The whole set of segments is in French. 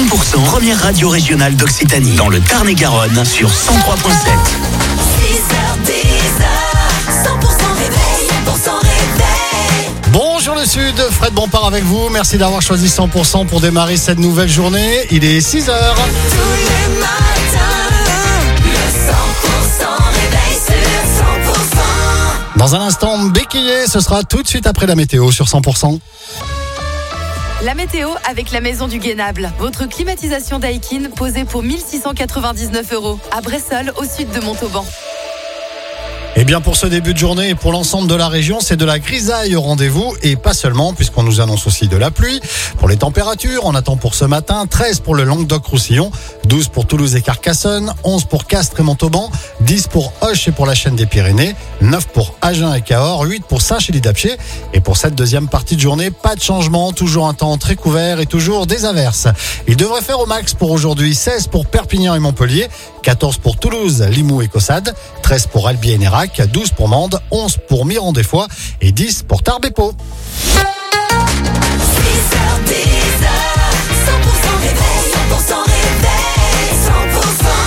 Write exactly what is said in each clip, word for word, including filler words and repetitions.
cent pour cent, première radio régionale d'Occitanie, dans le Tarn-et-Garonne, sur cent trois virgule sept. six heures dix, cent pour cent réveil, cent pour cent réveil. Bonjour le Sud, Fred Bompard avec vous. Merci d'avoir choisi cent pour cent pour démarrer cette nouvelle journée. Il est six heures. Tous les matins, le cent pour cent réveil sur cent pour cent. Dans un instant, Béquillé, ce sera tout de suite après la météo sur cent pour cent. La météo avec la Maison du Guénable. Votre climatisation Daikin posée pour mille six cent quatre-vingt-dix-neuf euros à Bressol, au sud de Montauban. Et bien pour ce début de journée et pour l'ensemble de la région, c'est de la grisaille au rendez-vous et pas seulement, puisqu'on nous annonce aussi de la pluie. Pour les températures, on attend pour ce matin treize pour le Languedoc-Roussillon, douze pour Toulouse et Carcassonne, onze pour Castres et Montauban, dix pour Auch et pour la chaîne des Pyrénées, neuf pour Agen et Cahors, huit pour Saint-Chély-d'Apcher. Et pour cette deuxième partie de journée, pas de changement, toujours un temps très couvert et toujours des averses. Il devrait faire au max pour aujourd'hui seize pour Perpignan et Montpellier, quatorze pour Toulouse, Limoux et Caussade, treize pour Albi et Nérac, douze pour Mende, onze pour Mirande-des-Foix et dix pour Tarbes et Pau. six heures dix, cent pour cent réveil, cent pour cent réveil, cent pour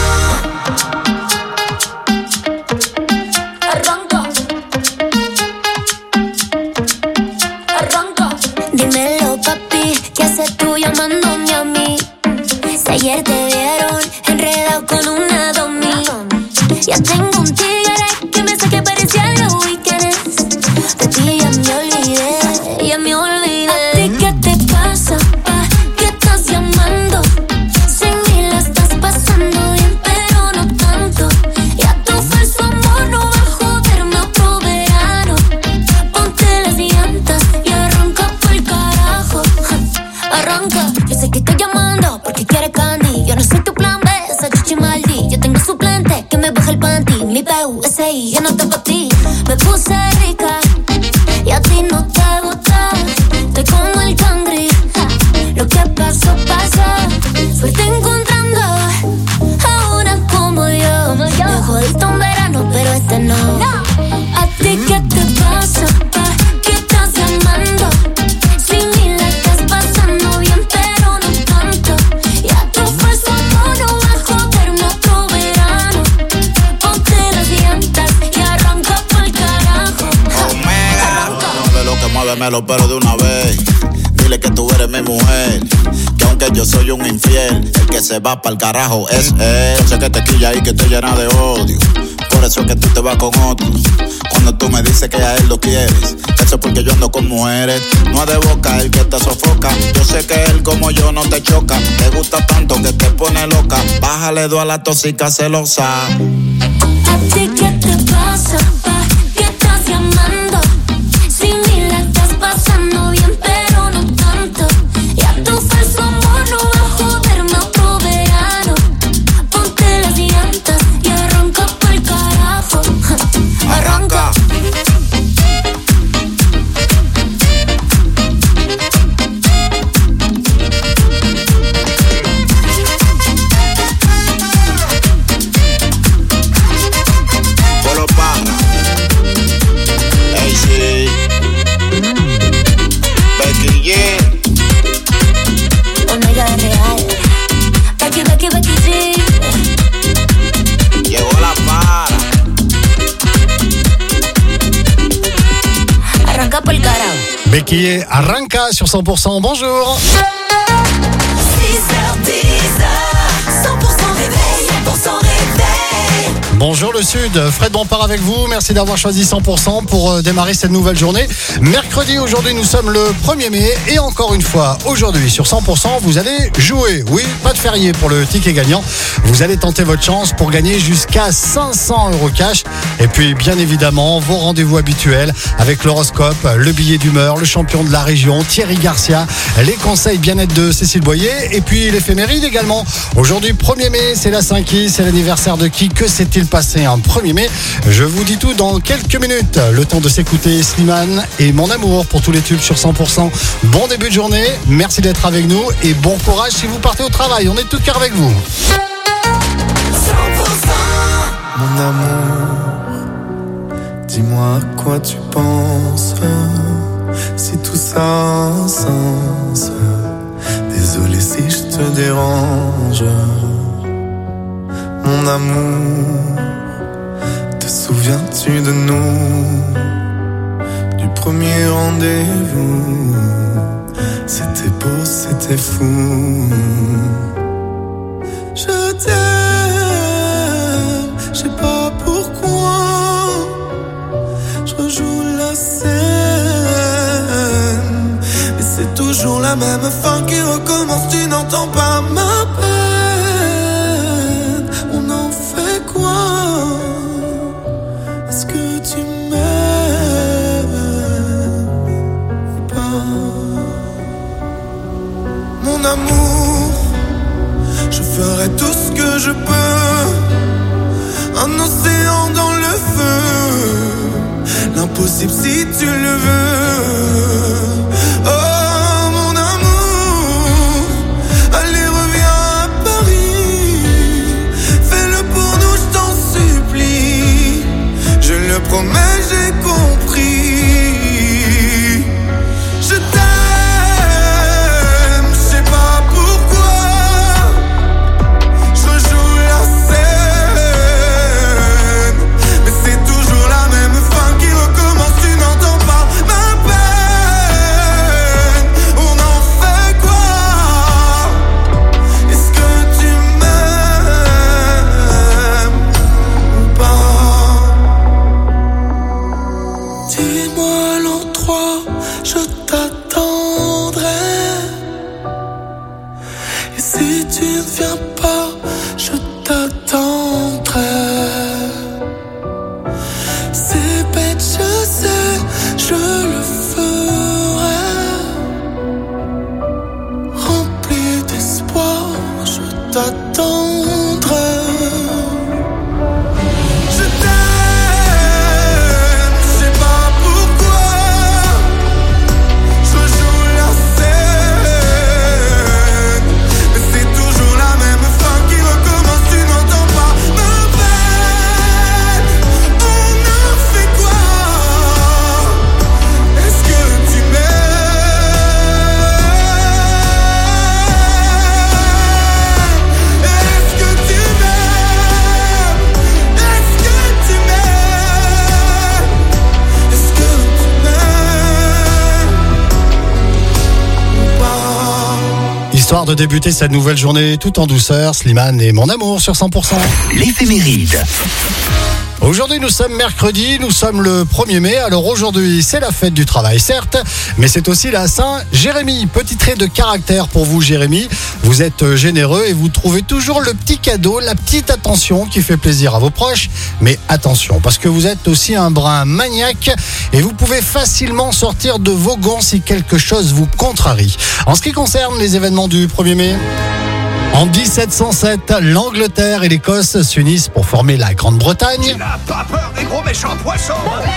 cent. Arranca. Arranca. Dímelo, papi, ¿qué haces tú llamándome a mí? Si ayer te vieron enredado con una domi. Ya tengo un tigre que me saque parecía los weekends. De ti ya me olvidé, ya me olvidé. ¿A ti qué te pasa, pa? ¿Qué estás llamando? Sin mí la estás pasando bien, pero no tanto. Ya tu falso amor no va a joderme otro verano. Ponte las llantas y arranca pa'l carajo. Arranca, yo sé que estoy llamando porque quieres candy. Yo no soy tu plan B, esa chichi maldi. Yo tengo suplente que me baja el panty. Mi P U S I, yo no te pa' ti. Me puse rica y a ti no te gusta. Estoy como el cangri. Lo que pasó, pasó. Suerte encontrando a una como yo. Me jodiste un verano, pero este no. ¿A ti qué te pasa, pa? ¿Qué estás llamando? Sin mí la estás pasando bien, pero no tanto. Ya tu falso amor no va a joderme otro verano. Ponte las llantas y arranca pa'l carajo. Omega, no de lo que mueve, lo pero de una vez. Dile que tú eres mi mujer, que aunque yo soy un infiel, el que se va pa'l carajo es él. Yo sé que te quilla y que te llena de odio, por eso es que tú te vas con otro. Cuando tú me dices que a él lo quieres, eso es porque yo ando con mujeres. No es de boca el que te sofoca, yo sé que él como yo no te choca. Te gusta tanto que te pone loca, bájale dos a la tóxica celosa. ¿A ti qué te pasa, pa? ¿Qué estás llamando? Sin mí la estás pasando bien, pero no tanto. Ya tu falso amor no va a joderme otro verano. Ponte las llantas y arranca pa'l carajo. Arranca. Polo Parra. Ey, sí. Becky G. Omega real. Becky, Becky, Becky G. Llegó la para. Arranca pa'l carajo. Béquillé, arranca sur cent pour cent. Bonjour. six heures dix, cent pour cent réveil, cent pour cent réveil. Bonjour le Sud, Fred Bompard avec vous. Merci d'avoir choisi cent pour cent pour euh, démarrer cette nouvelle journée. Mercredi, aujourd'hui, nous sommes le premier mai. Et encore une fois, aujourd'hui, sur cent pour cent, vous allez jouer. Oui, pas de férié pour le ticket gagnant. Vous allez tenter votre chance pour gagner jusqu'à cinq cents euros cash. Et puis, bien évidemment, vos rendez-vous habituels avec l'horoscope, le billet d'humeur, le champion de la région, Thierry Garcia, les conseils bien-être de Cécile Boyer et puis l'éphéméride également. Aujourd'hui, premier mai, c'est la Saint-Qui, c'est l'anniversaire de qui? Que s'est-il passé un premier mai? Je vous dis tout dans quelques minutes. Le temps de s'écouter Slimane et Mon Amour pour tous les tubes sur cent pour cent. Bon début de journée, merci d'être avec nous et bon courage si vous partez au travail. On est de tout cœur avec vous. cent pour cent. Mon amour, dis-moi à quoi tu penses. Si tout ça a un sens. Désolé si je te te dérange. Mon amour, te souviens-tu de nous? Du premier rendez-vous, c'était beau, c'était fou. Je t'aime, je sais pas pourquoi. Je rejoue la scène, mais c'est toujours la même fin qui recommence. Tu n'entends pas ma peine. On en fait quoi? Est-ce que tu m'aimes ou pas? Mon amour, je ferai tout ce que je peux. Un océan dans le feu, l'impossible si tu le veux. Oh mon amour, allez reviens à Paris. Fais-le pour nous, je t'en supplie. Je le promets, j'ai compris. Je t'aime, je sais pas pourquoi. Je joue la scène, mais c'est toujours la même fin qui recommence. Tu n'entends pas ma peine. On en fait quoi? Est-ce que tu m'aimes ou pas? Dis-moi l'endroit, je t'attendrai. Et si tu ne viens pas, je t'attendrai. C'est bête, je sais, je le ferai. Rempli d'espoir, je t'attendrai. Je t'aime, je sais pas pourquoi. Je joue la scène, mais c'est toujours la même fin qui recommence. Tu n'entends pas ma peine. On en fait quoi? Est-ce que tu m'aimes? Est-ce que tu m'aimes? Est-ce que tu m'aimes? Est-ce que tu m'aimes ou pas? Histoire de débuter cette nouvelle journée tout en douceur, Slimane et Mon Amour sur cent pour cent. L'éphéméride. Aujourd'hui, nous sommes mercredi, nous sommes le premier mai. Alors aujourd'hui, c'est la fête du travail, certes, mais c'est aussi la Saint-Jérémy. Petit trait de caractère pour vous, Jérémy. Vous êtes généreux et vous trouvez toujours le petit cadeau, la petite attention qui fait plaisir à vos proches. Mais attention, parce que vous êtes aussi un brin maniaque et vous pouvez facilement sortir de vos gonds si quelque chose vous contrarie. En ce qui concerne les événements du premier mai, en dix-sept cent sept, l'Angleterre et l'Écosse s'unissent pour former la Grande-Bretagne. N'a pas peur des gros méchants poissons.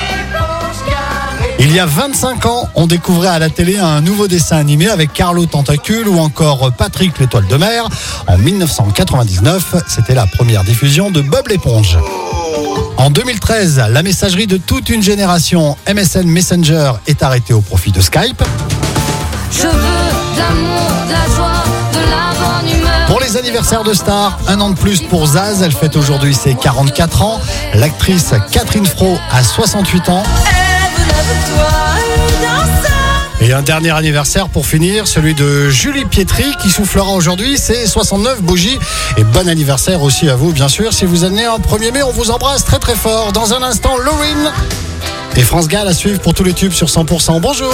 Il y a vingt-cinq ans, on découvrait à la télé un nouveau dessin animé avec Carlo Tentacule ou encore Patrick l'étoile de mer. En dix-neuf cent quatre-vingt-dix-neuf, c'était la première diffusion de Bob l'éponge. En deux mille treize, la messagerie de toute une génération, M S N Messenger, est arrêtée au profit de Skype. Je veux de l'amour, de la joie, de la bonne humeur. Pour les anniversaires de stars, un an de plus pour Zaz, elle fête aujourd'hui ses quarante-quatre ans. L'actrice Catherine Fro a soixante-huit ans. Et un dernier anniversaire pour finir, celui de Julie Pietri qui soufflera aujourd'hui ses soixante-neuf bougies. Et bon anniversaire aussi à vous, bien sûr. Si vous êtes né en premier mai, on vous embrasse très très fort. Dans un instant, Loreen et France Gall à suivre pour tous les tubes sur cent pour cent. Bonjour.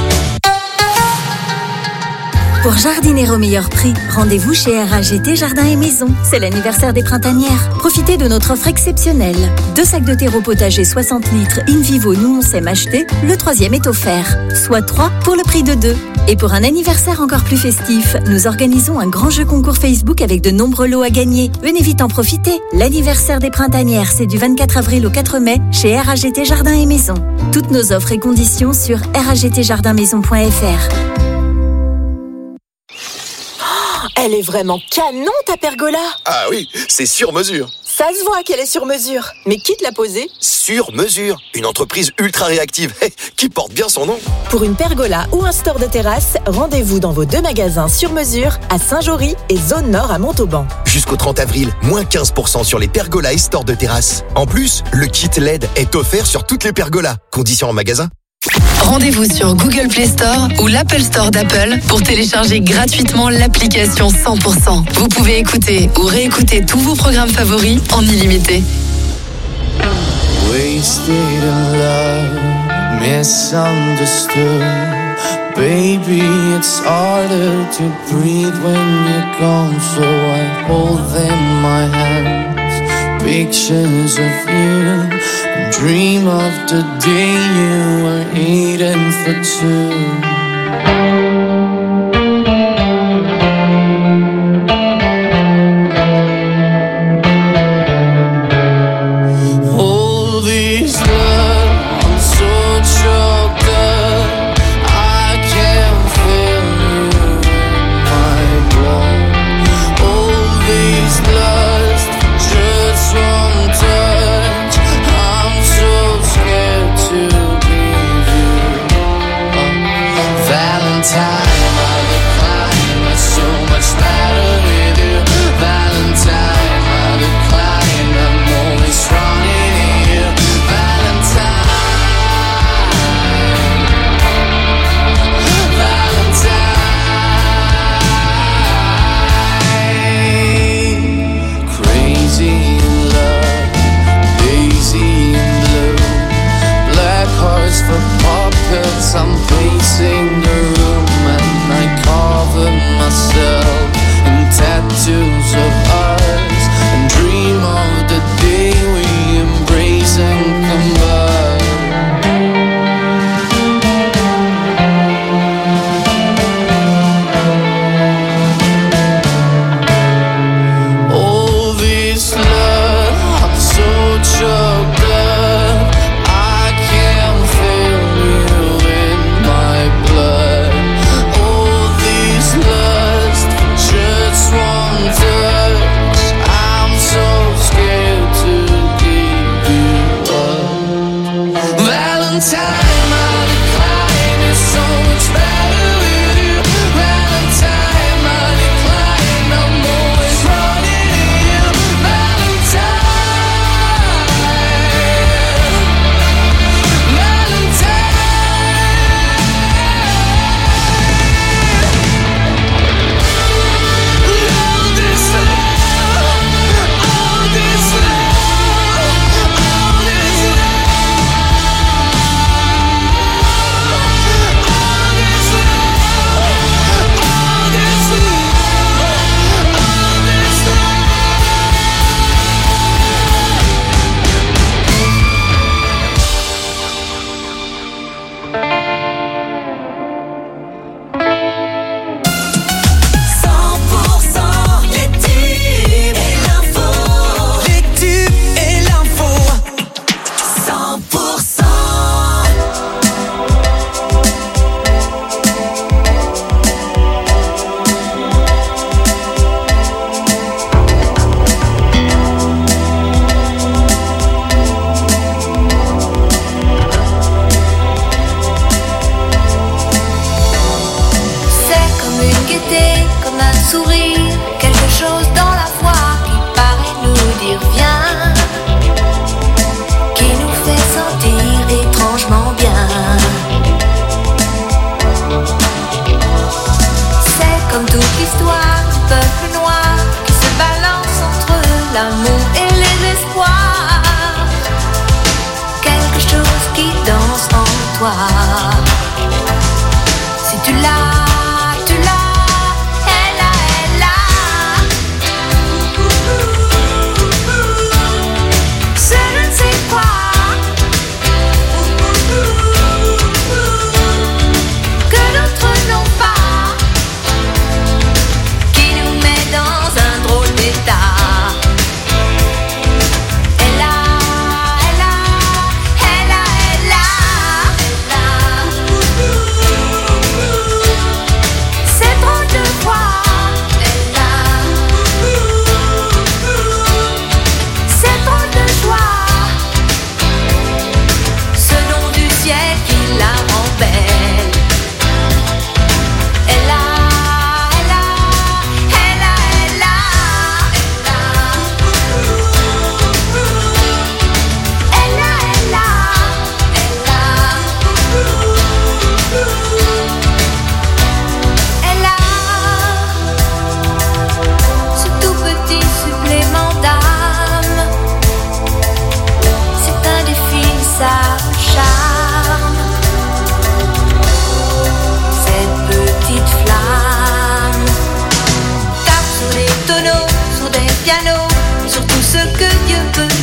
Pour jardiner au meilleur prix, rendez-vous chez R A G T Jardin et Maison. C'est l'anniversaire des printanières. Profitez de notre offre exceptionnelle. Deux sacs de terreau potager soixante litres In Vivo Nous on s'aime acheter. Le troisième est offert. Soit trois pour le prix de deux. Et pour un anniversaire encore plus festif, nous organisons un grand jeu concours Facebook avec de nombreux lots à gagner. Venez vite en profiter. L'anniversaire des printanières, c'est du vingt-quatre avril au quatre mai chez R A G T Jardin et Maison. Toutes nos offres et conditions sur r a g t jardin maison point f r. Elle est vraiment canon, ta pergola. Ah oui, c'est sur mesure. Ça se voit qu'elle est sur mesure. Mais qui te l'a posée? Sur mesure, une entreprise ultra réactive qui porte bien son nom. Pour une pergola ou un store de terrasse, rendez-vous dans vos deux magasins sur mesure à Saint-Jory et Zone Nord à Montauban. Jusqu'au trente avril, moins quinze pour cent sur les pergolas et stores de terrasse. En plus, le kit L E D est offert sur toutes les pergolas. Conditions en magasin. Rendez-vous sur Google Play Store ou l'Apple Store d'Apple pour télécharger gratuitement l'application cent pour cent. Vous pouvez écouter ou réécouter tous vos programmes favoris en illimité. Wasted in love, misunderstood. Baby, it's harder to breathe when you're gone, so I hold them in my hands. Pictures of you, and dream of the day you were eating for two. I'm pacing the room and I cover myself in tattoos of ours and dream of the day we embrace and combine. All this love, I'm so choked up, I can't feel you in my blood. All this lust, just one touch, I'm so scared to give you up. Valentine, my decline is so much better with you. Valentine, my decline, I'm always running to you. Valentine, all this love, all this love, all this cent pour cent les tubes et l'info. Les tubes et l'info. cent pour cent. C'est comme une gaieté, comme un sourire, quelque chose dans la voix qui paraît nous dire viens, qui nous fait sentir étrangement bien. C'est comme toute l'histoire du peuple noir qui se balance entre l'amour et les espoirs, quelque chose qui danse en toi. Si tu l'as, tu l'as, elle a, elle a.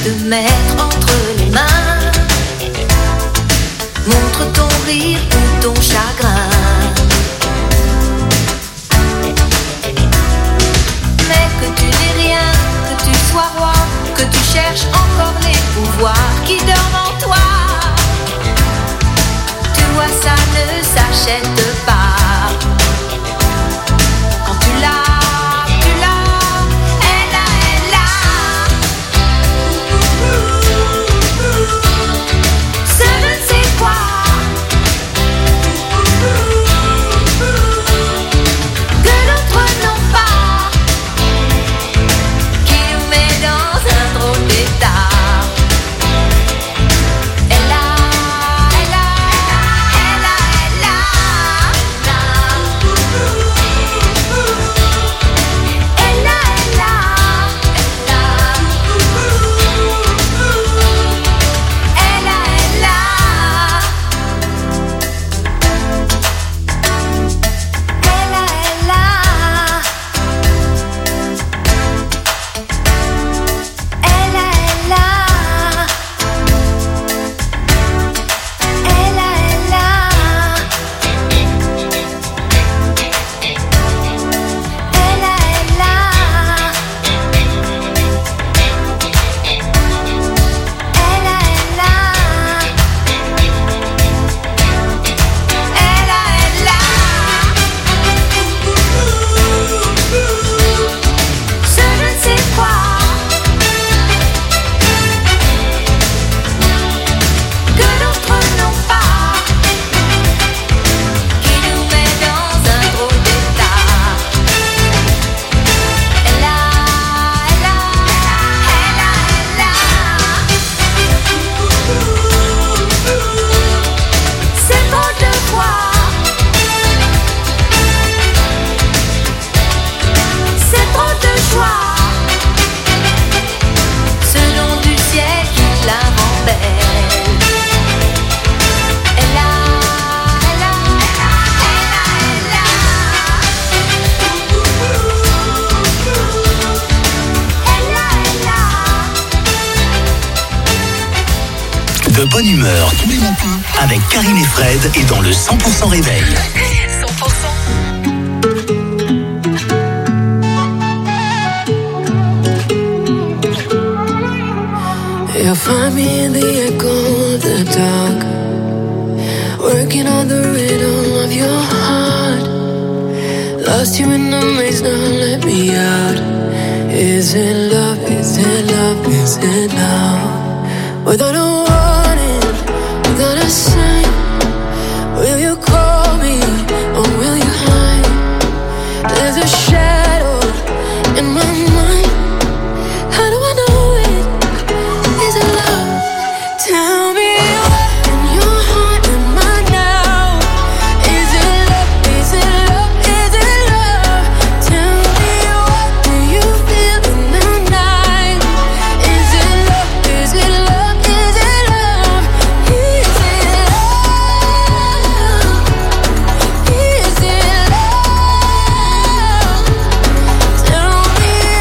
te mettre entre les mains. Montre ton rire ou ton chagrin. Mais que tu n'aies rien, que tu sois roi, que tu cherches encore les pouvoirs qui dorment en toi. Tu vois, ça ne s'achète pas. Quand tu l'as, tu l'as, elle a, elle a. Ce je ne sais quoi. Que d'autres n'ont pas. Qui nous met dans un drôle d'état. Elle a, elle a, elle a, elle a. Elle a, elle a, elle a. Elle a, elle a. Elle a, elle a. Elle a, elle a. Elle a, elle a. Elle a, elle a. Elle a, elle a. Elle a, elle a. Ce je ne sais quoi. Que d'autres n'ont pas. Qui nous met dans un drôle d'état. Elle a, elle a, elle a, elle a. C'est trop de voir. C'est trop de joie. Ce nom du ciel qui la rend belle. Elle a, elle a, elle a, elle a. Elle a, elle a. De bonne humeur tous les matins avec Karine et Fred et dans le cent pour cent réveil. cent pour cent. You'll find me in the echo of the dark, working on the rhythm of your heart. Lost you in the maze, now let me out. Is it love, is it love, is it love? Without a warning, without a sign, will you call me or will you hide? There's a shadow in my mind. How do I know it? Is it love? Tell me what in your heart am I now? Is it love? Is it love? Is it love? Tell me what do you feel in the night? Is it love? Is it love? Is it love? Is it love? Is it love? Tell me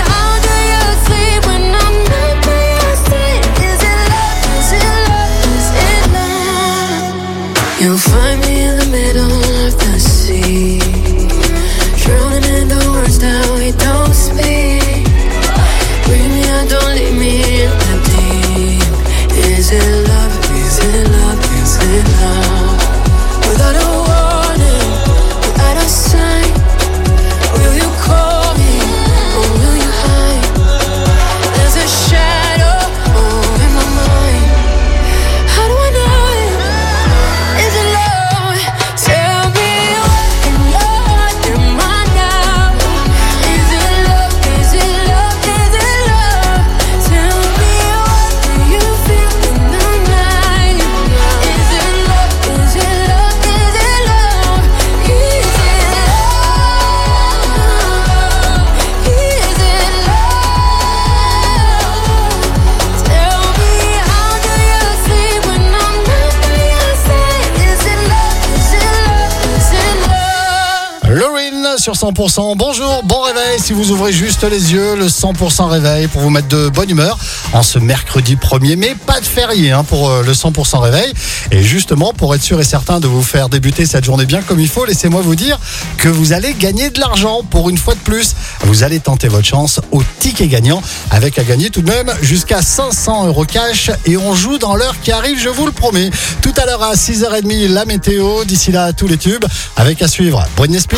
sur cent pour cent. Bonjour, bon réveil si vous ouvrez juste les yeux. Le cent pour cent réveil pour vous mettre de bonne humeur en ce mercredi premier mai. Pas de férié hein, pour euh, le cent pour cent réveil. Et justement, pour être sûr et certain de vous faire débuter cette journée bien comme il faut, laissez-moi vous dire que vous allez gagner de l'argent pour une fois de plus. Vous allez tenter votre chance au ticket gagnant avec à gagner tout de même jusqu'à cinq cents euros cash. Et on joue dans l'heure qui arrive, je vous le promets. Tout à l'heure à six heures trente, la météo. D'ici là, tous les tubes. Avec à suivre Britney Spears.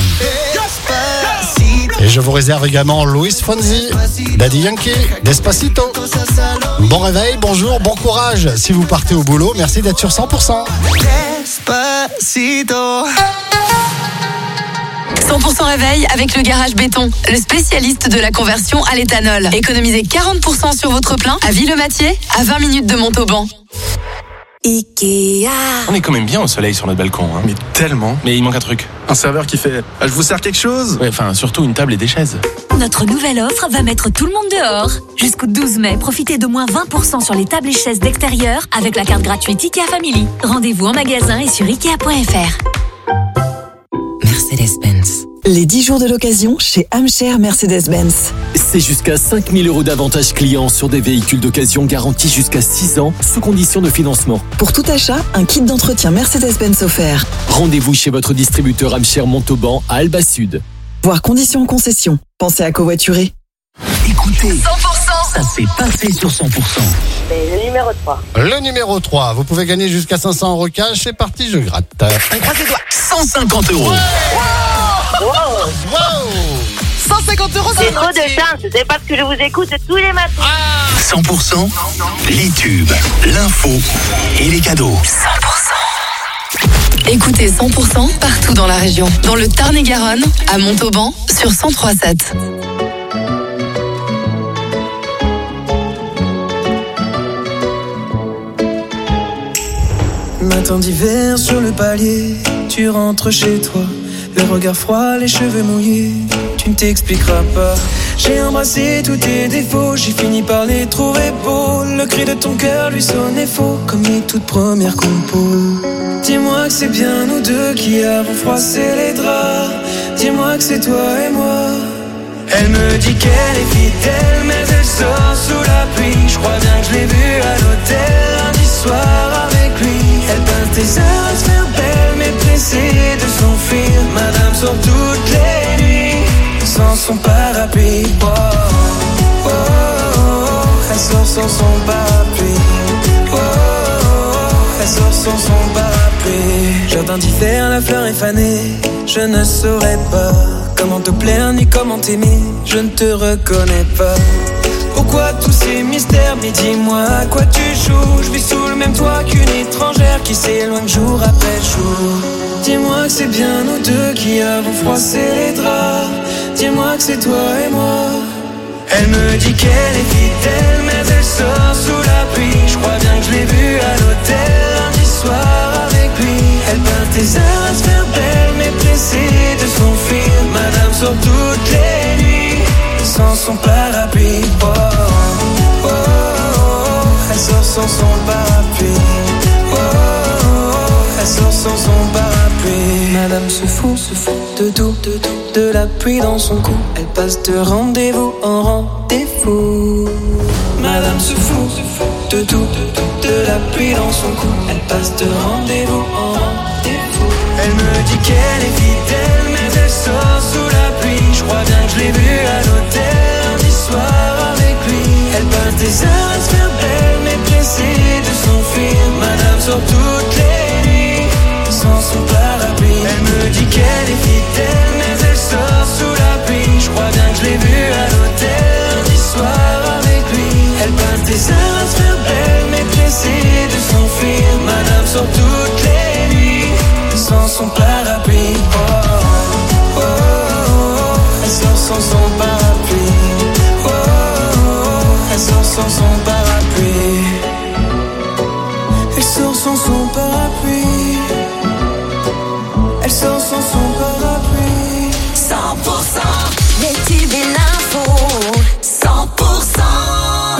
Et je vous réserve également Luis Fonsi, Daddy Yankee, Despacito. Bon réveil, bonjour, bon courage si vous partez au boulot. Merci d'être sur cent pour cent. Despacito. cent pour cent réveil avec le Garage Béton, le spécialiste de la conversion à l'éthanol. Économisez quarante pour cent sur votre plein à Villematier, à vingt minutes de Montauban. Ikea. On est quand même bien au soleil sur notre balcon. Hein. Mais tellement. Mais il manque un truc. Un serveur qui fait « Je vous sers quelque chose ?» Ouais, enfin, surtout une table et des chaises. Notre nouvelle offre va mettre tout le monde dehors. Jusqu'au douze mai, profitez de moins vingt pour cent sur les tables et chaises d'extérieur avec la carte gratuite Ikea Family. Rendez-vous en magasin et sur ikea point f r. Mercedes-Benz. Les dix jours de l'occasion chez Amcher Mercedes-Benz. C'est jusqu'à cinq mille euros d'avantages clients sur des véhicules d'occasion garantis jusqu'à six ans sous condition de financement. Pour tout achat, un kit d'entretien Mercedes-Benz offert. Rendez-vous chez votre distributeur Amcher Montauban à Alba Sud. Voir conditions en concession. Pensez à covoiturer. Écoutez, cent pour cent. ça s'est passé sur cent pour cent. C'est le numéro trois. Le numéro trois, vous pouvez gagner jusqu'à cinq cents euros cash. C'est parti, je gratte. On croise les doigts. cent cinquante euros. Wow. Wow. cent cinquante euros, c'est trop de chance. C'est parce que je vous écoute tous les matins. Ah. cent pour cent, les tubes, l'info et les cadeaux. cent pour cent. Écoutez cent pour cent partout dans la région. Dans le Tarn-et-Garonne, à Montauban, sur cent trois sept. Matin d'hiver sur le palier, tu rentres chez toi. Le regard froid, les cheveux mouillés, tu ne t'expliqueras pas. J'ai embrassé tous tes défauts, j'ai fini par les trouver beaux. Le cri de ton cœur lui sonnait faux, comme les toutes premières compos. Dis-moi que c'est bien nous deux qui avons froissé les draps. Dis-moi que c'est toi et moi. Elle me dit qu'elle est fidèle, mais elle sort sous la pluie. Je crois bien que je l'ai vue à l'hôtel lundi soir avec lui. Elle pince des heures à se faire belle, mais pressée de s'enfuir. Madame sort toutes les nuits sans son parapluie. Oh, oh, oh, elle sort sans son parapluie. Oh, oh, elle sort sans son parapluie. Jardin d'hiver, la fleur est fanée. Je ne saurais pas comment te plaire ni comment t'aimer. Je ne te reconnais pas. Pourquoi tous ces mystères? Mais dis-moi à quoi tu joues. Je vis sous le même toit qu'une étrangère qui s'éloigne jour après jour. Dis-moi que c'est bien nous deux qui avons froissé les draps. Dis-moi que c'est toi et moi. Elle me dit qu'elle est fidèle, mais elle sort sous la pluie. Je crois bien que je l'ai vue à l'hôtel lundi soir avec lui. Elle peint des heures à se faire belle, mais pressée de s'enfuir. Madame sort toutes les nuits sans son parapluie. Oh, oh, oh, oh, elle sort sans son parapluie. Oh, oh, oh, elle sort sans son parapluie. Madame se fout, se fout de tout, de tout, de la pluie dans son cou. Elle passe de rendez-vous en rendez-vous. Madame se fout, se fout de tout, de tout, de la pluie dans son cou. Elle passe de rendez-vous en rendez-vous. Elle me dit qu'elle est fidèle, mais elle sort sous la pluie. Je crois bien que je l'ai vue à l'hôtel lundi soir avec lui. Elle passe des heures à se faire belle, mais pressée de s'enfuir. Madame sort toutes les nuits sans son parapluie. Elle me dit qu'elle est fidèle, mais elle sort sous la pluie. Je crois bien que je l'ai vue à l'hôtel lundi soir avec lui. Elle passe des heures à se faire belle, mais pressée de s'enfuir. Madame sort toutes les nuits sans son parapluie. Oh, oh, oh, oh, elle sort sans son parapluie. Oh, oh, oh, elle sort sans son parapluie. Elle sort sans son parapluie. Elle sort sans son parapluie. cent pour cent, les tubes et l'info. cent pour cent.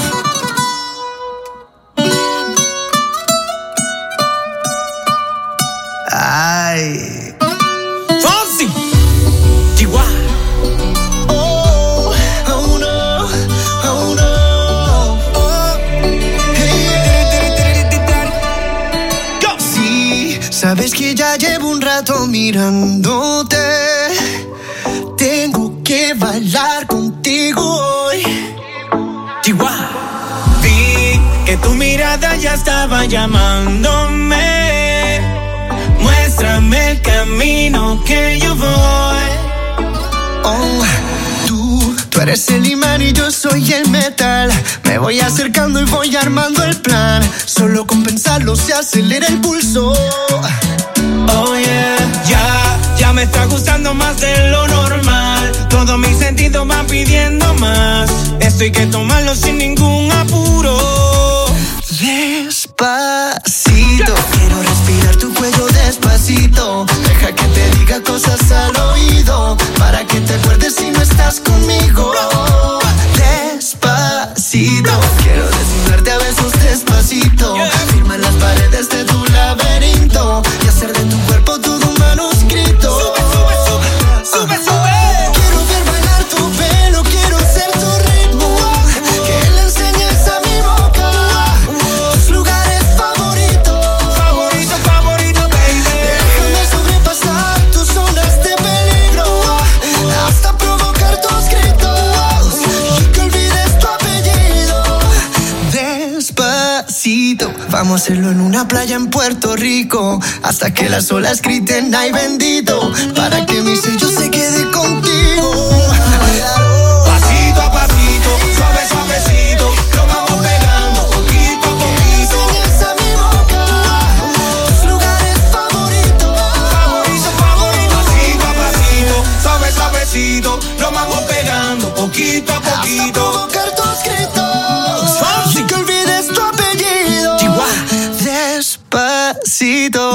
Aïe. Fancy. mirándote. Tengo que bailar contigo hoy. Chihuahua. Vi que tu mirada ya estaba llamándome. Muéstrame el camino que yo voy. Oh, tú, tú eres el imán y yo soy el metal. Me voy acercando y voy armando el plan. Solo con pensarlo se acelera el pulso. Oh yeah, ya, ya me está gustando más de lo normal. Todos mis sentidos van pidiendo más. Esto hay que tomarlo sin ningún apuro. Despacito, quiero respirar tu cuello despacito. Deja que te diga cosas al oído, para que te acuerdes si no estás conmigo. Despacito, quiero desnudarte a besos despacito. Firma las paredes de tu laberinto y hacer de tu cuerpo todo un manuscrito. Sube, sube, sube, sube, sube. Quiero ver bailar tu pelo, quiero ser tu ritmo. Que le enseñes a mi boca tus lugares favoritos. Favorito, favorito, baby. Déjame sobrepasar tus zonas de peligro, hasta provocar tus gritos y que olvides tu apellido. Despacito, vamos a hacerlo en una playa en Puerto Rico, hasta que las olas griten ay bendito, para que mi sello se quede contigo. Pasito a pasito, suave, suavecito, lo vamos pegando poquito a poquito. Enseñas a mi boca tus lugares favoritos. Favorito, favorito. Pasito a pasito, suave, suavecito, lo vamos pegando poquito a Hasta poquito. provocar tus gritos y que olvides tu apellido. Despacito.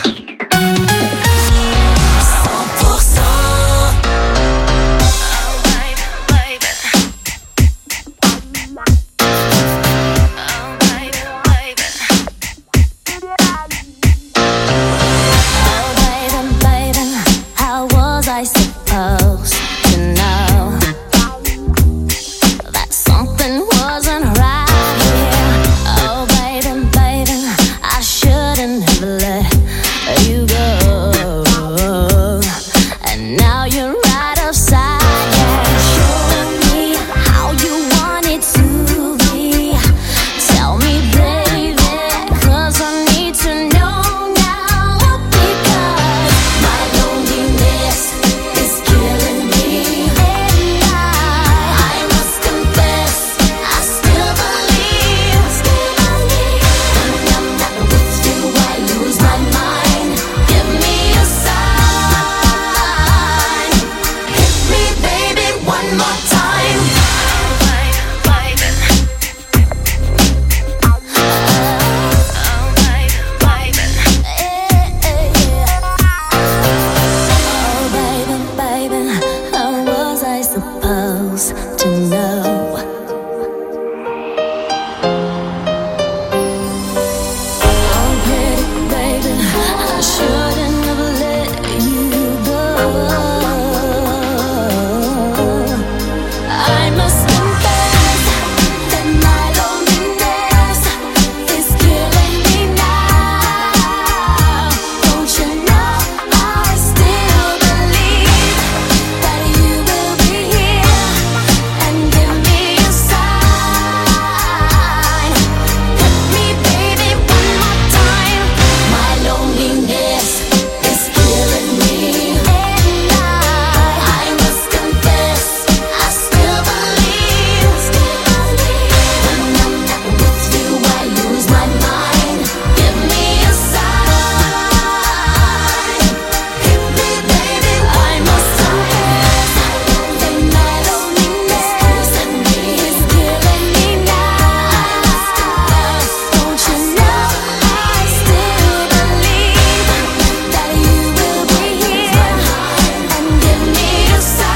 How was I supposed to know that something wasn't right here? Oh, baby, baby, I shouldn't have let you go. And now you're right upside down. Show me how you want it to be. Tell me, baby, 'cause I need to know now. Because my loneliness is killing me, and I, I must confess, I still believe, still believe. When I'm not with you, I lose my mind. Give me a sign. Hit me, baby, one more time. Oh, baby, baby, how was I supposed to know? Oh, pretty baby, I shouldn't have let you go. I must confess that my loneliness is killing me now. Don't you know I still believe that you will be here and give me a sign. Hit me, baby, one more time. My loneliness is killing me, and I, I must confess, I still believe, still believe. When I'm not with you, I lose my mind. Give me a sign. Hit me, baby, I must confess that my loneliness is killing me now. Don't you know I still believe that you will be here and give me a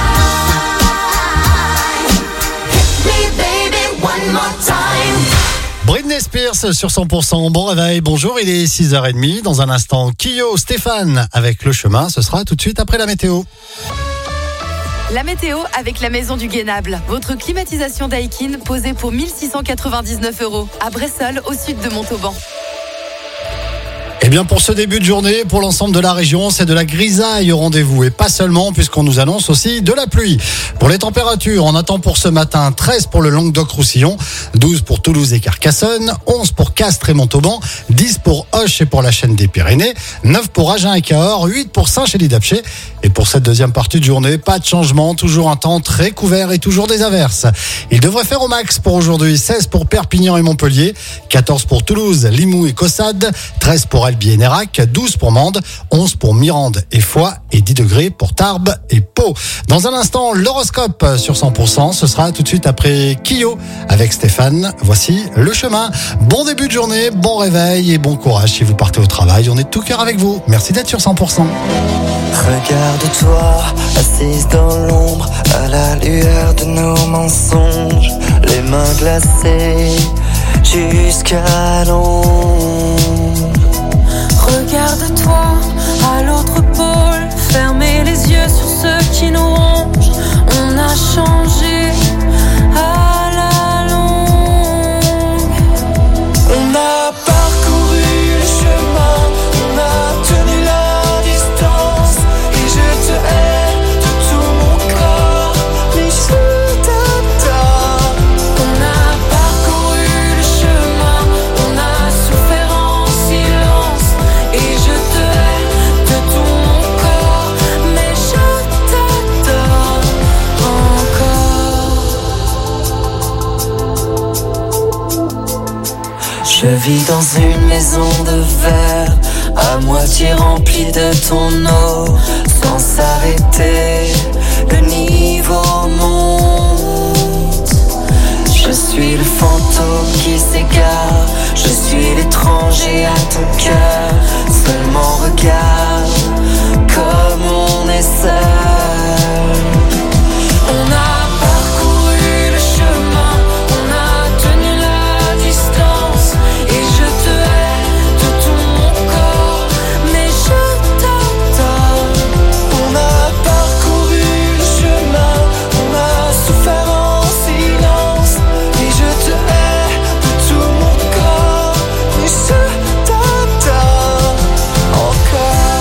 sign. Hit me, baby, one more time. Britney Spears sur cent pour cent. Bon réveil, bonjour, il est six heures trente. Dans un instant, Kyo, Stéphane avec Le Chemin. Ce sera tout de suite après la météo. La météo avec la Maison du Guénable. Votre climatisation Daikin posée pour mille six cent quatre-vingt-dix-neuf euros. À Bressol, au sud de Montauban. Eh bien, pour ce début de journée, pour l'ensemble de la région, c'est de la grisaille au rendez-vous. Et pas seulement, puisqu'on nous annonce aussi de la pluie. Pour les températures, on attend pour ce matin treize pour le Languedoc-Roussillon, douze pour Toulouse et Carcassonne, onze pour Castres et Montauban, dix pour Auch et pour la chaîne des Pyrénées, neuf pour Agen et Cahors, huit pour Saint-Chély-d'Apcher. Et pour cette deuxième partie de journée, pas de changement, toujours un temps très couvert et toujours des averses. Il devrait faire au max pour aujourd'hui, seize pour Perpignan et Montpellier, quatorze pour Toulouse, Limoux et Caussade, treize pour Albi et Nérac, douze pour Mende, onze pour Mirande et Foix et dix degrés pour Tarbes et Pau. Dans un instant, l'horoscope sur cent pour cent, ce sera tout de suite après Kyo avec Stéphane. Voici le chemin. Bon début de journée, bon réveil et bon courage si vous partez au travail. On est de tout cœur avec vous. Merci d'être sur cent pour cent. Regarde-toi, assise dans l'ombre, à la lueur de nos mensonges, les mains glacées jusqu'à l'ombre. Regarde-toi à l'autre pôle, fermez les yeux sur ceux qui nous rongent. On a changé à la longue. On a parcouru le chemin, on a tenu la distance. Et je te hais de tout mon corps, mais je t'adore. On a parcouru le chemin, on a souffert en silence. Et je te hais de tout mon corps, mais je t'adore encore. Je vis dans une maison de verre, à moitié remplie de ton eau, sans s'arrêter, le niveau monte. Je suis le fantôme qui s'égare, je suis l'étranger à ton cœur. Seulement regarde comme on est seul. On a parcouru le chemin, on a tenu la distance. Et je te hais de tout mon corps, mais je t'adore. On a parcouru le chemin, on a souffert en silence. Et je te hais de tout mon corps, mais je t'adore encore.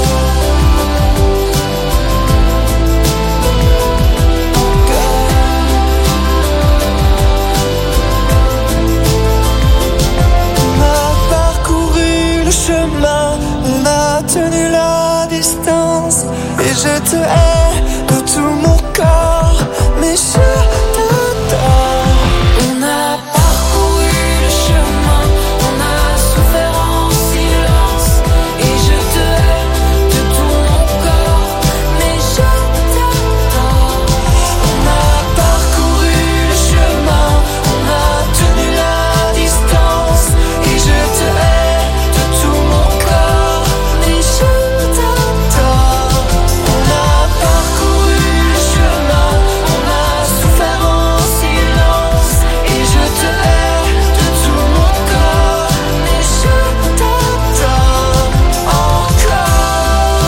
On a parcouru le chemin, on a tenu la distance. Et je te hais de tout mon corps, mais je t'adore. On a parcouru le chemin, on a souffert en silence. Et je te hais de tout mon corps, mais je t'adore. On a parcouru le chemin, on a tenu la distance. Et je te hais de tout mon corps, mais je t'adore. On a parcouru le chemin, on a souffert en silence. Et je te hais de tout mon corps, mais je t'adore encore,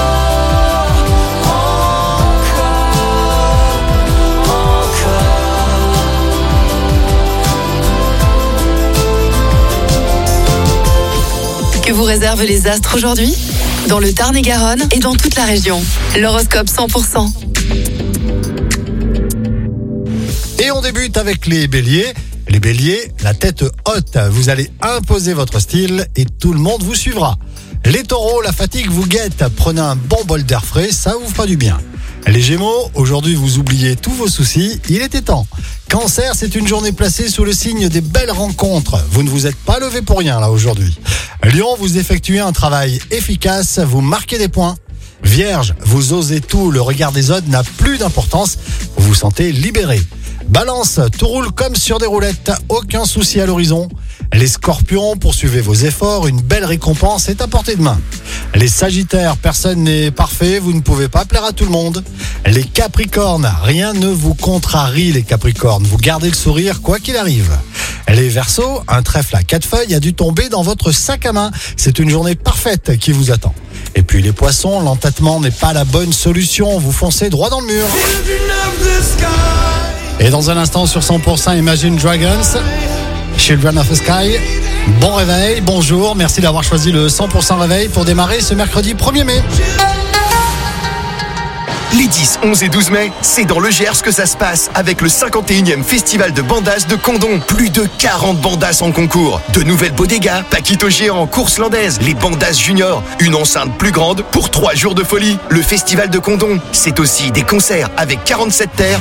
Que vous réservent les astres aujourd'hui? Dans le Tarn-et-Garonne et dans toute la région. L'horoscope cent pour cent. Et on débute avec les béliers. Les béliers, la tête haute. Vous allez imposer votre style et tout le monde vous suivra. Les taureaux, la fatigue vous guette. Prenez un bon bol d'air frais, ça vous fera du bien. Les gémeaux, aujourd'hui vous oubliez tous vos soucis, il était temps. Cancer, c'est une journée placée sous le signe des belles rencontres. Vous ne vous êtes pas levé pour rien là aujourd'hui. Lion, vous effectuez un travail efficace, vous marquez des points. Vierge, vous osez tout, le regard des autres n'a plus d'importance, vous vous sentez libéré. Balance, tout roule comme sur des roulettes, aucun souci à l'horizon. Les scorpions, poursuivez vos efforts, une belle récompense est à portée de main. Les sagittaires, personne n'est parfait, vous ne pouvez pas plaire à tout le monde. Les capricornes, rien ne vous contrarie les capricornes, vous gardez le sourire quoi qu'il arrive. Les verseaux, un trèfle à quatre feuilles a dû tomber dans votre sac à main, c'est une journée parfaite qui vous attend. Et puis les poissons, l'entêtement n'est pas la bonne solution, vous foncez droit dans le mur. Et dans un instant sur cent pour cent Imagine Dragons, Children of the Sky. Bon réveil, bonjour, merci d'avoir choisi le cent pour cent réveil pour démarrer ce mercredi premier mai. Les dix, onze et douze mai, c'est dans le Gers que ça se passe avec le cinquante et unième festival de bandas de Condom. Plus de quarante bandas en concours. De nouvelles bodegas, Paquito géant, course landaise, les bandas juniors, une enceinte plus grande pour trois jours de folie. Le festival de Condom, c'est aussi des concerts avec quarante-sept terres.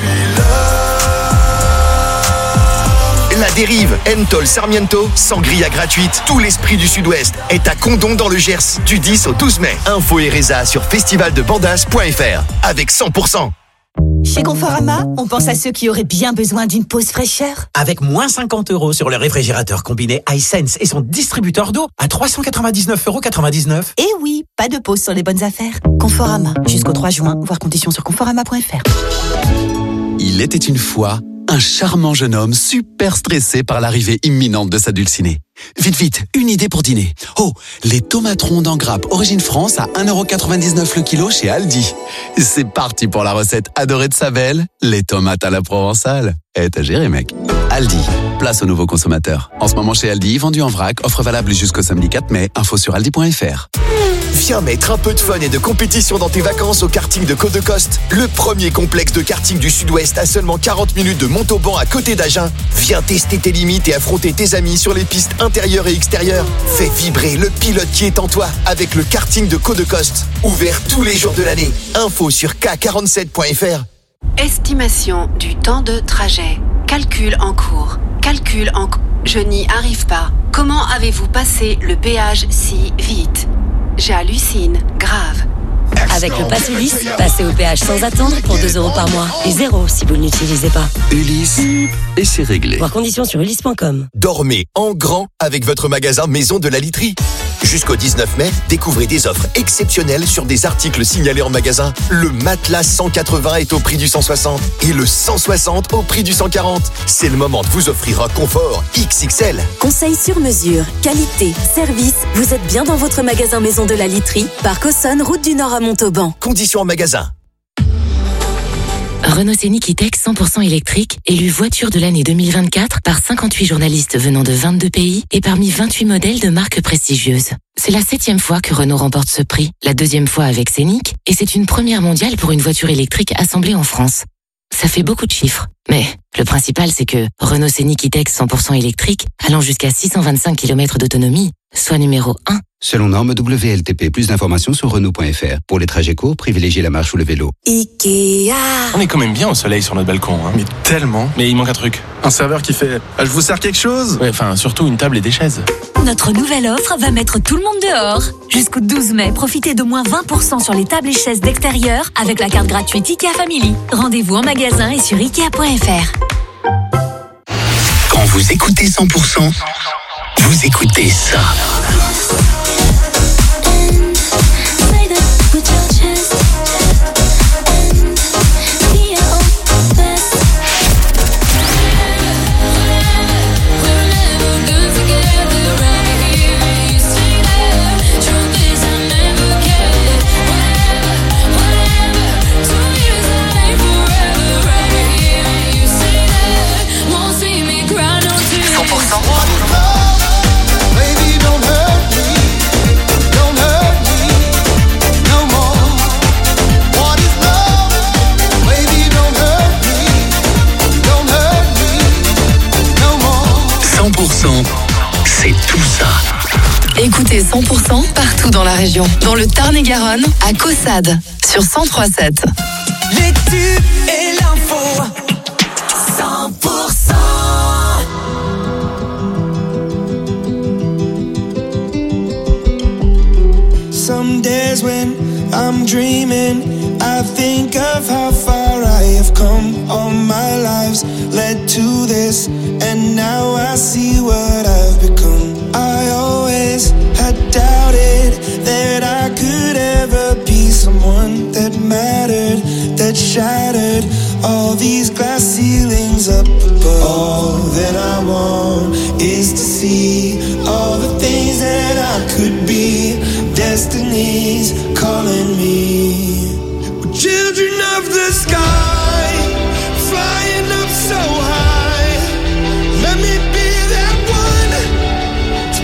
La Dérive, Entol, Sarmiento, sangria gratuite. Tout l'esprit du Sud-Ouest est à Condom dans le Gers du dix au douze mai. Info et résa sur festivaldebandas point f r avec cent pour cent. Chez Conforama, on pense à ceux qui auraient bien besoin d'une pause fraîcheur. Avec moins cinquante euros sur le réfrigérateur combiné iSense et son distributeur d'eau à trois cent quatre-vingt-dix-neuf euros quatre-vingt-dix-neuf. Et oui, pas de pause sur les bonnes affaires. Conforama, jusqu'au trois juin, voir conditions sur conforama point f r. Il était une fois un charmant jeune homme super stressé par l'arrivée imminente de sa dulcinée. Vite, vite, une idée pour dîner. Oh, les tomates rondes en grappe Origine France à un euro quatre-vingt-dix-neuf le kilo chez Aldi. C'est parti pour la recette adorée de sa belle, les tomates à la provençale. Eh, t'as géré, mec. Aldi, place aux nouveaux consommateurs. En ce moment chez Aldi, vendu en vrac, offre valable jusqu'au samedi quatre mai. Info sur aldi point f r. Viens mettre un peu de fun et de compétition dans tes vacances au karting de Côte de Coste. Le premier complexe de karting du Sud-Ouest à seulement quarante minutes de Montauban à côté d'Agen. Viens tester tes limites et affronter tes amis sur les pistes intérieures et extérieures. Fais vibrer le pilote qui est en toi avec le karting de Côte de Coste. Ouvert tous les jours de l'année. Info sur k quarante-sept point f r. Estimation du temps de trajet. Calcul en cours. Calcul en cours. Je n'y arrive pas. Comment avez-vous passé le péage si vite ? J'hallucine, grave. Avec le Pass Ulysse, passez au péage sans attendre pour deux euros par mois. Et zéro si vous ne l'utilisez pas. Ulysse, et c'est réglé. Voir conditions sur ulysse point com. Dormez en grand avec votre magasin Maison de la Literie. Jusqu'au dix-neuf mai, découvrez des offres exceptionnelles sur des articles signalés en magasin. Le matelas cent quatre-vingts est au prix du cent soixante et le cent soixante au prix du cent quarante. C'est le moment de vous offrir un confort X X L. Conseil sur mesure, qualité, service. Vous êtes bien dans votre magasin Maison de la Literie, Parc Aussonne, route du Nord à Montauban. Conditions en magasin. Renault Scénic E-Tech cent pour cent électrique, élu voiture de l'année deux mille vingt-quatre par cinquante-huit journalistes venant de vingt-deux pays et parmi vingt-huit modèles de marques prestigieuses. C'est la septième fois que Renault remporte ce prix, la deuxième fois avec Scénic, et c'est une première mondiale pour une voiture électrique assemblée en France. Ça fait beaucoup de chiffres, mais le principal c'est que Renault Scénic E-Tech cent pour cent électrique, allant jusqu'à six cent vingt-cinq kilomètres d'autonomie, soit numéro un. Selon norme W L T P, plus d'informations sur Renault point f r. Pour les trajets courts, privilégiez la marche ou le vélo. Ikea. On est quand même bien au soleil sur notre balcon, hein. Mais tellement. Mais il manque un truc. Un serveur qui fait ah, « Je vous sers quelque chose ?» Ouais, enfin, surtout une table et des chaises. Notre nouvelle offre va mettre tout le monde dehors. Jusqu'au douze mai, profitez de moins vingt pour cent sur les tables et chaises d'extérieur avec la carte gratuite Ikea Family. Rendez-vous en magasin et sur ikea point f r. Quand vous écoutez cent pour cent, vous écoutez ça. cent pour cent, c'est tout ça. Écoutez cent pour cent partout dans la région. Dans le Tarn-et-Garonne, à Caussade, sur cent trois sept. Les tubes et l'info, cent pour cent. Some days when I'm dreaming, I think of how far I have come. All my lives led to this, and now I see what I've become. I always had doubted that I could ever be someone that mattered, that shattered all these glass ceilings up above. All that I want is to see all the things that I could be. Destiny's calling me. We're children of the sky, flying up so high. Let me be that one to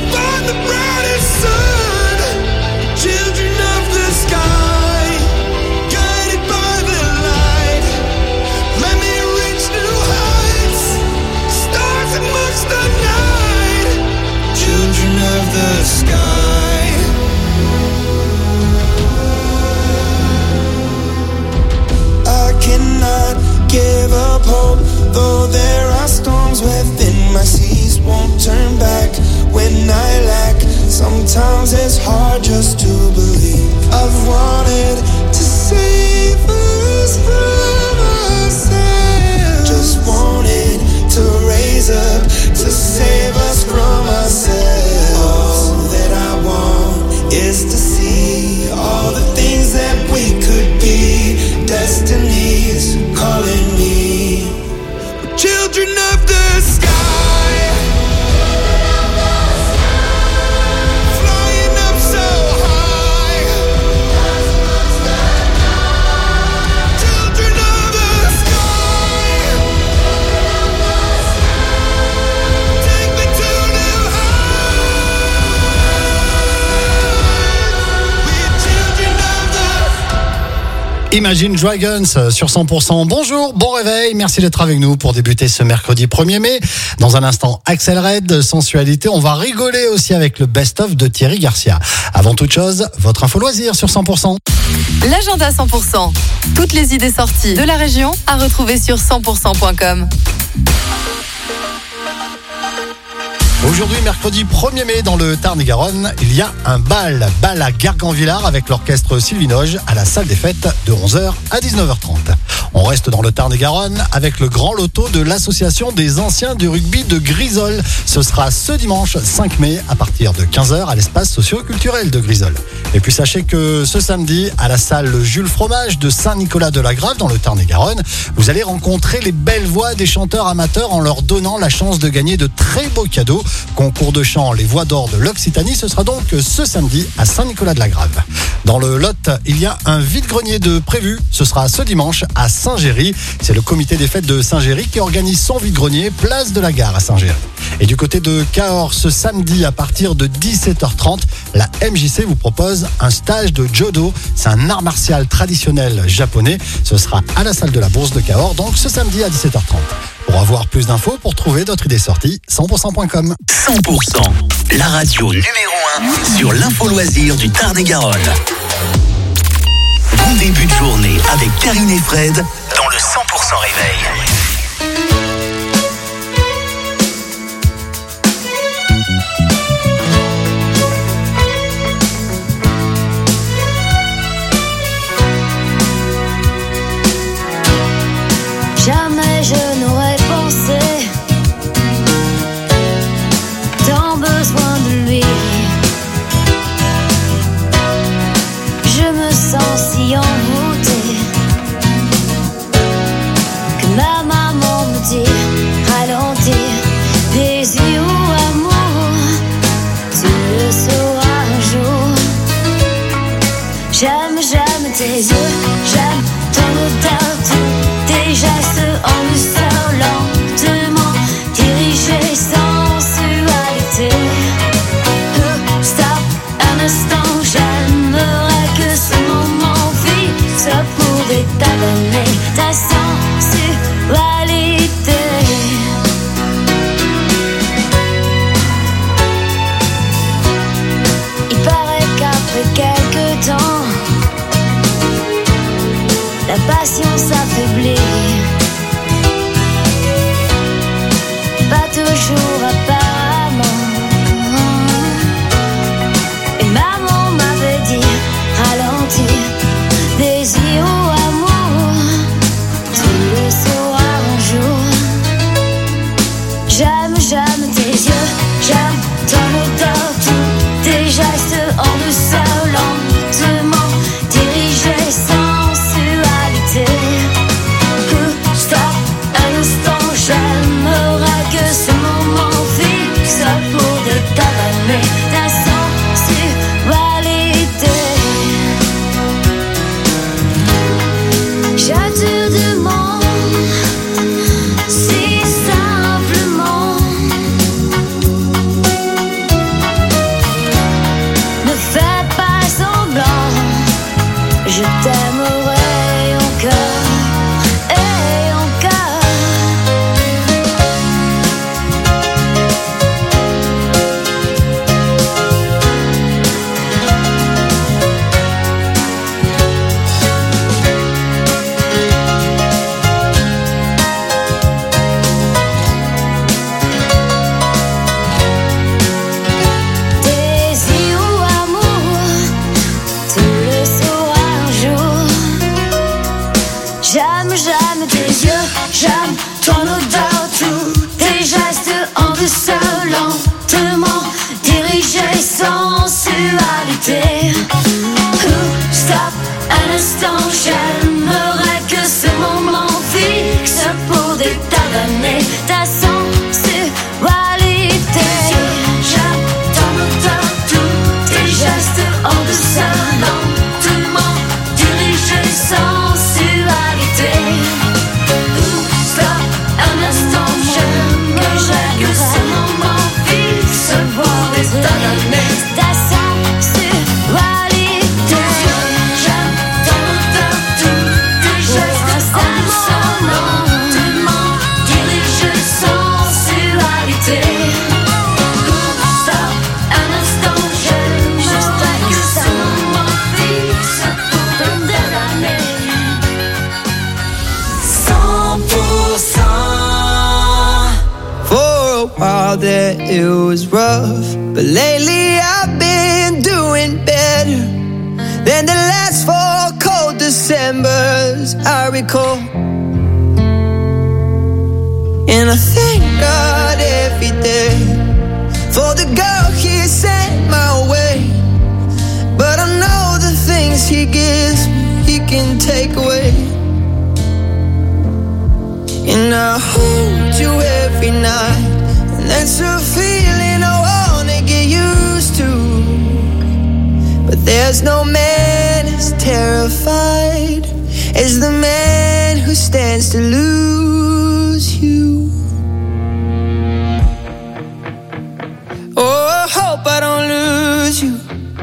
I lack. Sometimes it's hard just to believe. I've wanted to save us from ourselves. Just wanted to raise up, to save us from ourselves. All that I want is to see all the things that we could be. Destiny's calling me. We're children of the sky. Imagine Dragons sur cent pour cent. Bonjour, bon réveil, merci d'être avec nous pour débuter ce mercredi premier mai. Dans un instant, Axel Red, sensualité, on va rigoler aussi avec le best-of de Thierry Garcia. Avant toute chose, votre info loisir sur cent pour cent. L'agenda cent pour cent. Toutes les idées sorties de la région à retrouver sur cent pour cent point com. Aujourd'hui, mercredi premier mai, dans le Tarn-et-Garonne, il y a un bal. Bal à Gargan-Villard avec l'orchestre Sylvinoge à la salle des fêtes de onze heures à dix-neuf heures trente. On reste dans le Tarn-et-Garonne avec le grand loto de l'association des anciens du rugby de Grisol. Ce sera ce dimanche cinq mai à partir de quinze heures à l'espace socio-culturel de Grisol. Et puis sachez que ce samedi, à la salle Jules Fromage de Saint-Nicolas-de-la-Grave dans le Tarn-et-Garonne, vous allez rencontrer les belles voix des chanteurs amateurs en leur donnant la chance de gagner de très beaux cadeaux. Concours de chant Les Voix d'Or de l'Occitanie, ce sera donc ce samedi à Saint-Nicolas-de-la-Grave. Dans le Lot, il y a un vide-grenier de prévu. Ce sera ce dimanche à Saint-Géry. C'est le comité des fêtes de Saint-Géry qui organise son vide-grenier place de la Gare à Saint-Géry. Et du côté de Cahors, ce samedi à partir de dix-sept heures trente, la M J C vous propose un stage de Jodo. C'est un art martial traditionnel japonais. Ce sera à la salle de la Bourse de Cahors, donc ce samedi à dix-sept heures trente. Pour avoir plus d'infos, pour trouver d'autres idées sorties, cent pour cent point com. cent pour cent, la radio numéro un sur l'info loisir du Tarn-et-Garonne. Bon début de journée avec Karine et Fred dans le cent pour cent réveil. Jamais je n'aurais pensé tant besoin de lui. Je me sens si envoûtée que ma j'aime ton odeur, tous tes gestes en douceur, lentement dirigés sans sensualité. Ouh, stop un instant, j'aimerais que ce moment fixe pour des tas d'années ta sensualité. J'aime ton odeur, tous tes gestes en douceur, lentement dirigés sans sensualité. Ouh, stop un instant, j'aimerais que ce moment fixe pour des tas d'années ta sensualité. J'aime ton odeur, tous tes gestes en douceur, lentement dirigés sans sensualité. Ouh, stop un instant, j'aimerais que ce moment fixe pour des tas d'années. cent pour cent. For a while there it was rough, but lately I've been doing better than the last four cold Decembers I recall. And I thank God every day for the girl He sent my way. But I know the things He gives me, He can take away. And I hold you every night, and that's a feeling I wanna get used to. But there's no man as terrified as the man who stands to lose you. Oh, I hope I don't lose you.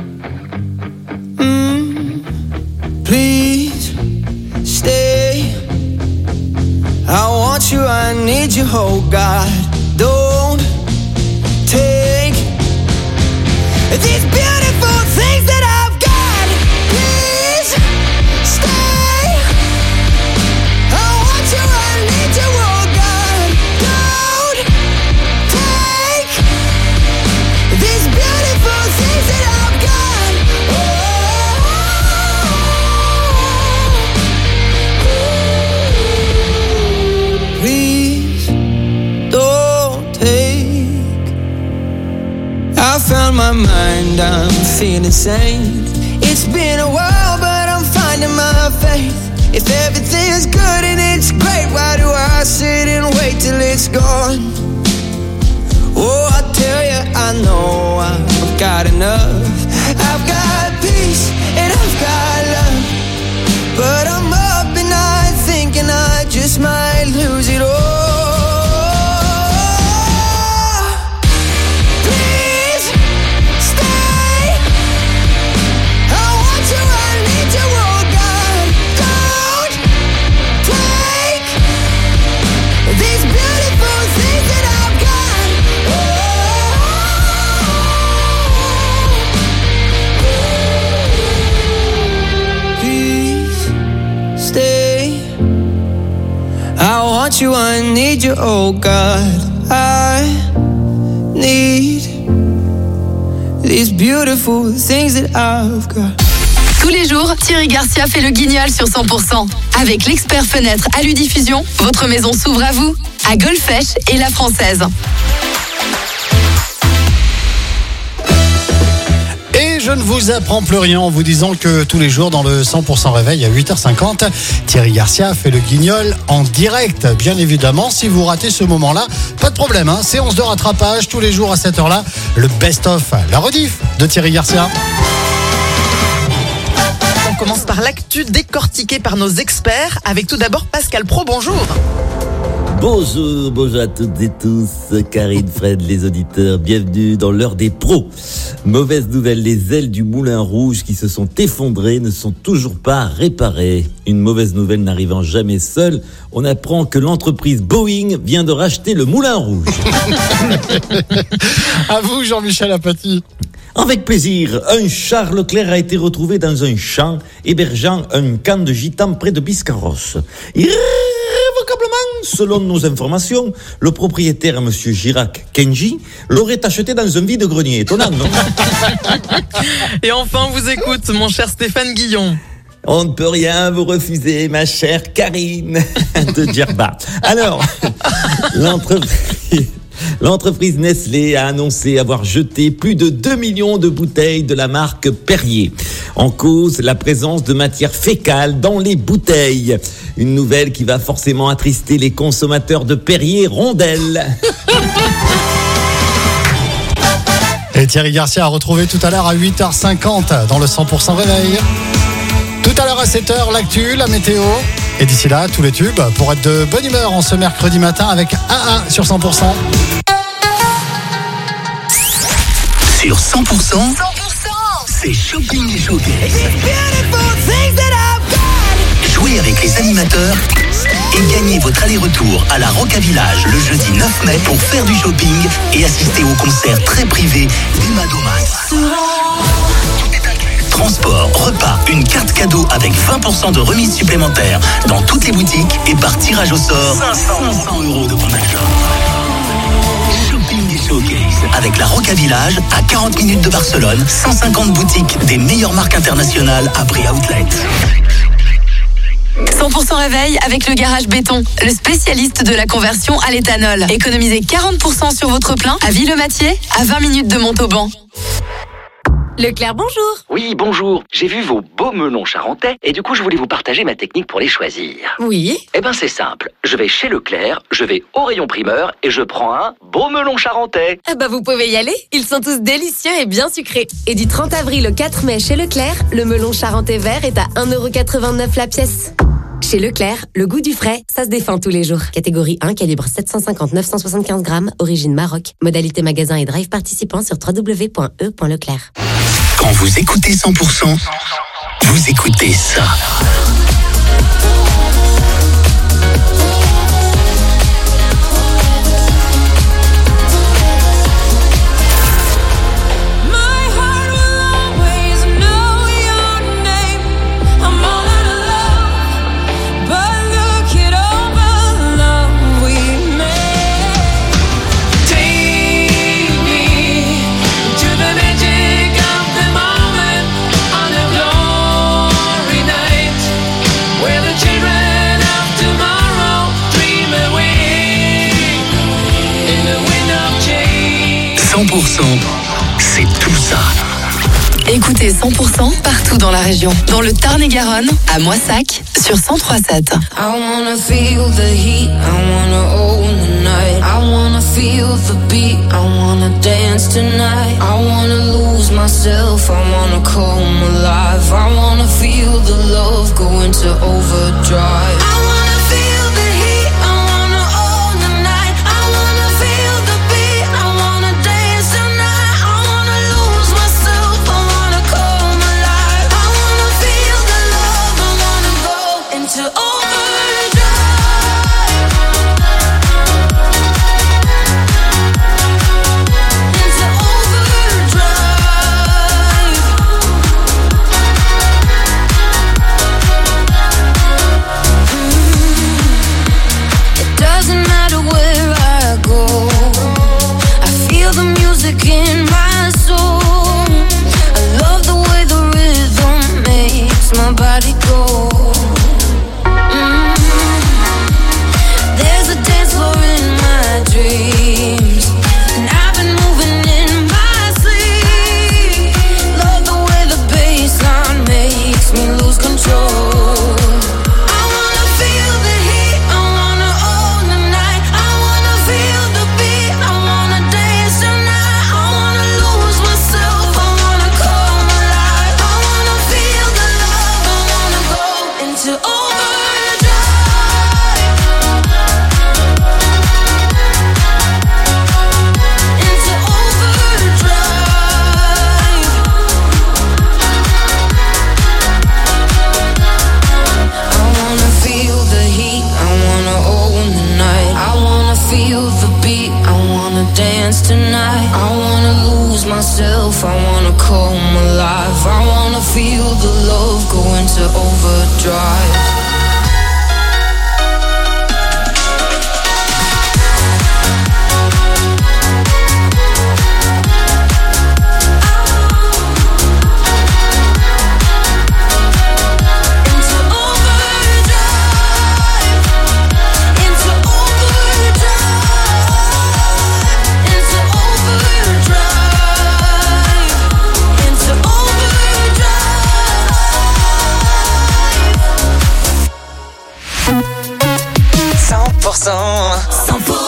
Mm, please stay. I want you, I need you, oh God. Don't take these beautiful things that I've got. Please stay. I want you, I need you, oh God. Don't take these beautiful things that I've got. Oh. Please don't take. I found my mind, I'm feeling sane. It's been a while, but I'm finding my faith. If everything's good and it's great, why do I sit and wait till it's gone? Oh, I tell you, I know I've got enough. I've got peace and I've got love. But I'm up and I thinking I just might lose it all. Please stay. I want you, I need you, oh God. Don't take these beautiful things that I've got. Please stay. I want you, I need you, oh God. I need these beautiful things that I've got. Tous les jours, Thierry Garcia fait le guignol sur cent pour cent. Avec l'expert fenêtre Aludiffusion, votre maison s'ouvre à vous, à Golfech et La Française. Et je ne vous apprends plus rien en vous disant que tous les jours dans le cent pour cent réveil à huit heures cinquante, Thierry Garcia fait le guignol en direct. Bien évidemment, si vous ratez ce moment-là, pas de problème, hein, séance de rattrapage tous les jours à cette heure-là, le best-of, la rediff de Thierry Garcia. On commence par l'actu décortiquée par nos experts avec tout d'abord Pascal Pro, bonjour. Bonjour, bonjour à toutes et tous, Karine, Fred, les auditeurs, bienvenue dans l'heure des pros. Mauvaise nouvelle, les ailes du Moulin Rouge qui se sont effondrées ne sont toujours pas réparées. Une mauvaise nouvelle n'arrivant jamais seule, on apprend que l'entreprise Boeing vient de racheter le Moulin Rouge. À vous, Jean-Michel Apathy. Avec plaisir, un char Leclerc a été retrouvé dans un champ hébergeant un camp de gitans près de Biscarrosse. Irrévocablement, selon nos informations, le propriétaire, M. Girac Kenji, l'aurait acheté dans un vide-grenier. Étonnant, non? Et enfin, on vous écoute, mon cher Stéphane Guillon. On ne peut rien vous refuser, ma chère Karine de Djerba. Alors, l'entreprise... L'entreprise Nestlé a annoncé avoir jeté plus de deux millions de bouteilles de la marque Perrier. En cause, la présence de matière fécale dans les bouteilles. Une nouvelle qui va forcément attrister les consommateurs de Perrier Rondelle. Et Thierry Garcia a retrouvé tout à l'heure à huit heures cinquante dans le cent pour cent réveil. Tout à l'heure à sept heures, l'actu, la météo. Et d'ici là, tous les tubes pour être de bonne humeur en ce mercredi matin avec un un sur cent pour cent. Sur cent pour cent, c'est Shopping et Showcase. Jouez avec les animateurs et gagnez votre aller-retour à la Roca Village le jeudi neuf mai pour faire du shopping et assister au concert très privé d'Emma Domas. Transport, repas, une carte cadeau avec vingt pour cent de remise supplémentaire dans toutes les boutiques et par tirage au sort cinq cents euros de bon achat. Shopping et Showcase avec la Roca Village à quarante minutes de Barcelone, cent cinquante boutiques des meilleures marques internationales à prix outlet. cent pour cent réveil avec le Garage Béton, le spécialiste de la conversion à l'éthanol. Économisez quarante pour cent sur votre plein à Villematier, à vingt minutes de Montauban. Leclerc, bonjour. Oui, bonjour. J'ai vu vos beaux melons charentais et du coup, je voulais vous partager ma technique pour les choisir. Oui. Eh ben, c'est simple. Je vais chez Leclerc, je vais au rayon primeur et je prends un beau melon charentais. Ah bah, vous pouvez y aller. Ils sont tous délicieux et bien sucrés. Et du trente avril au quatre mai chez Leclerc, le melon charentais vert est à un euro quatre-vingt-neuf la pièce. Chez Leclerc, le goût du frais, ça se défend tous les jours. Catégorie un, calibre sept cent cinquante à neuf cent soixante-quinze grammes, origine Maroc. Modalité magasin et drive participant sur w w w point e point leclerc. Quand vous écoutez cent pour cent, vous écoutez ça. cent pour cent, c'est tout ça. Écoutez cent pour cent partout dans la région. Dans le Tarn-et-Garonne, à Moissac, sur cent trois sept. I wanna feel the heat, I wanna own the night. I wanna feel the beat, I wanna dance tonight. I wanna lose myself, I wanna come alive. I wanna feel the love go into overdrive. I wanna feel the heat, I wanna own the night. I wanna feel the beat, I wanna dance tonight. I wanna lose myself, I wanna come alive. I wanna feel the love, I wanna go into overdrive. In my soul, I love the way the rhythm makes my body go. Mm. There's a dance floor in my dreams, and I've been moving in my sleep. Love the way the bassline makes me lose control. I wanna feel the heat, I wanna own the night. I wanna feel the beat, I wanna dance tonight. Dance tonight. I wanna lose myself, I wanna come alive. I wanna feel the love go into overdrive. cent pour cent